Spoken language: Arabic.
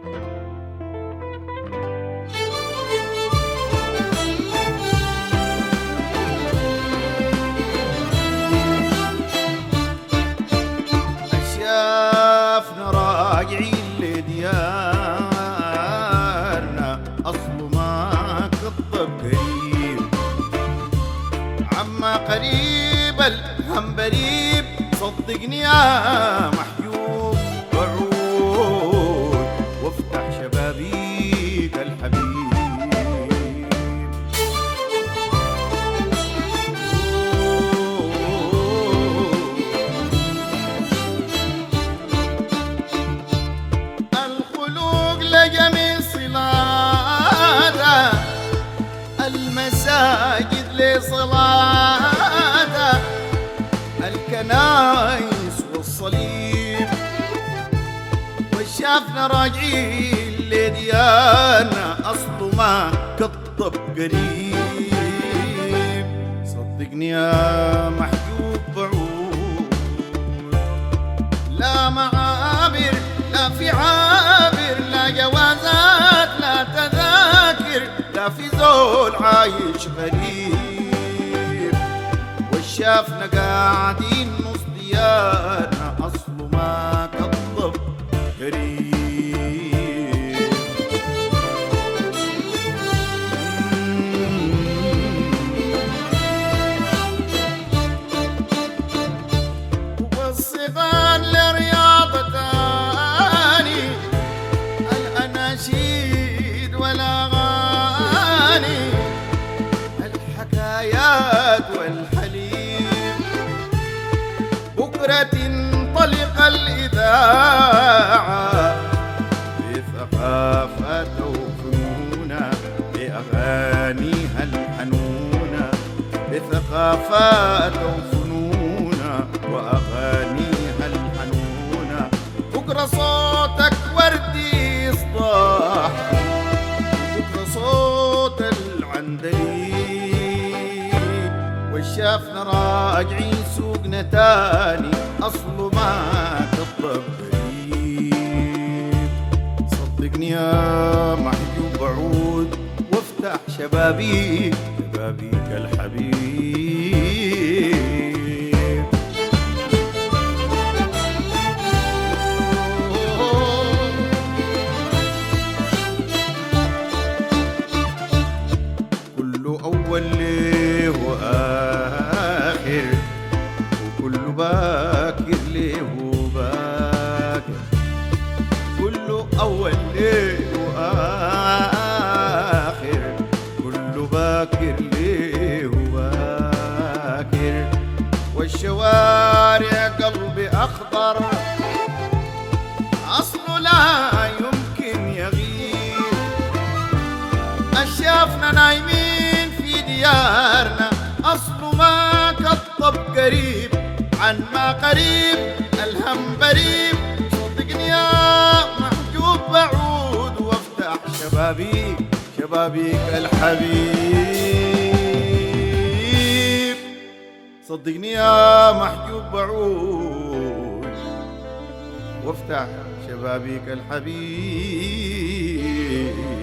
شافنا راجعين لديارنا أصله ما كطب قريب، عما قريب الهم بريب، صدقني يا محجوب وعود وافتح شبابيك الحبيب. المساجد لصلاته، الكنايس والصليب، وشافنا راجعين لديانا أصله ما كطب قريب. صدقني يا محجوب بعود، لا معابر لا في عابر، لا جوازات لا تذاكر، لا في زول عايش غريب، والشافنا قاعدين نص ديارنا أصله ما كطب قريب. والصغار لرياضة تاني، الأناشيد والأغاني، الحكايات والحليب، بكرة تنطلق الإذاعة بثقافة وفنونها، بأغانيها الحنونة، بثقافة وفنونها وأغانيها الحنونة. بكرة صوتك وردي يصدح، بكرة صوت العندليب، والشافنا راجعين سوقنا تاني أصله ما كطب قريب. صدقني يا محجوب بعود وافتح شبابيك شبابيك الحبيب. أول ليه وآخر، وكل باكر ليه وباكر، كله أول ليه وآخر، كل باكر ليه وباكر، والشوارع قلبي أخضر أصله لا يمكن يغيب. أشافنا نايمين ديارنا أصله ما كطب قريب، عن ما قريب الهم بريب. صدقني يا محجوب بعود وافتح شبابيك شبابيك الحبيب. صدقني يا محجوب بعود وافتح شبابيك الحبيب.